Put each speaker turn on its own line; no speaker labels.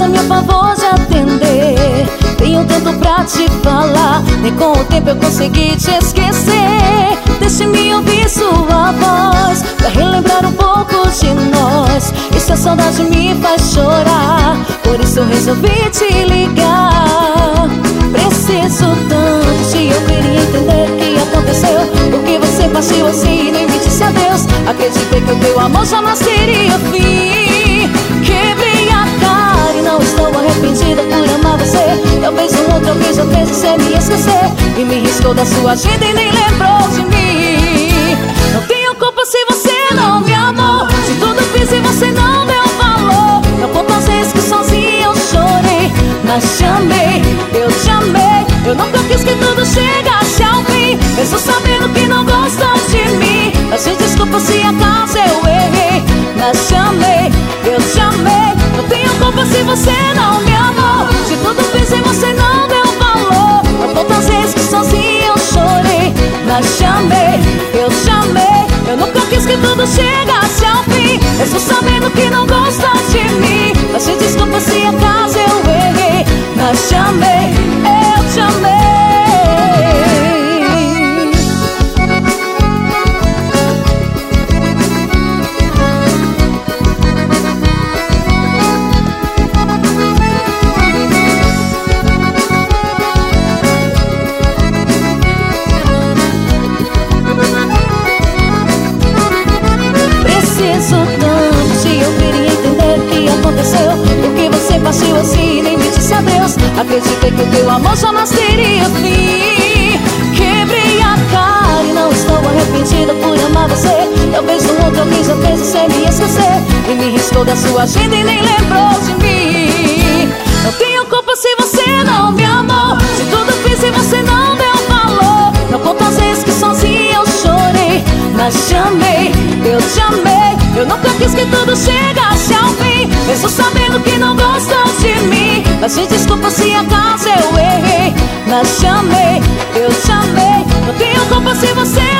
a meu favor de atender. Tenho tanto pra te falar, nem com o tempo eu consegui te esquecer. Deixe-me ouvir sua voz, pra relembrar um pouco de nós. E se a saudade me faz chorar, por isso eu resolvi te ligar. Preciso tanto te ouvir e entender o que aconteceu, porque você partiu assim e nem me disse adeus. Acreditei que o teu amor jamais teria fim. Quebrei a cara e não estou arrependida por amar você. Talvez um outro beijo fez você me esquecer, e me riscou da sua agenda e nem lembrou de mim. Não tenho culpa se você não me amou, se tudo fiz e você não deu valor. Não conto as vezes que sozinha eu chorei, mas te amei, eu te amei. Eu nunca quis que tudo chegasse ao fim, mesmo sabendo que não gostam de mim. Mas me desculpa se acaso eu errei, mas te amei, eu te amei. Não tenho culpa se você não me amou, se tudo fiz e você não deu valor. Não conto as vezes que sozinha eu chorei, mas te amei, eu te amei. Eu nunca quis que tudo chegasse ao fim, mesmo sabendo que não gostam de mim. Mas me desculpa se acaso eu errei, mas te amei, eu te amei. Preciso tanto te ouvir e entender o que aconteceu, porque você partiu assim e nem me disse adeus. Acreditei que o teu amor jamais teria fim. Quebrei a cara e não estou arrependida por amar você. Talvez um outro beijo fez você me esquecer, e me riscou da sua agenda e nem lembrou de mim. Não tenho culpa se você não me amou, se tudo fiz e você não deu valor. Não conto as vezes que sozinha eu chorei, mas te amei, eu te amei. Eu nunca quis que tudo chegasse ao fim, mesmo sabendo que não gostam de mim. Mas me desculpa se acaso eu errei, mas te amei, eu te amei. Não tenho culpa se você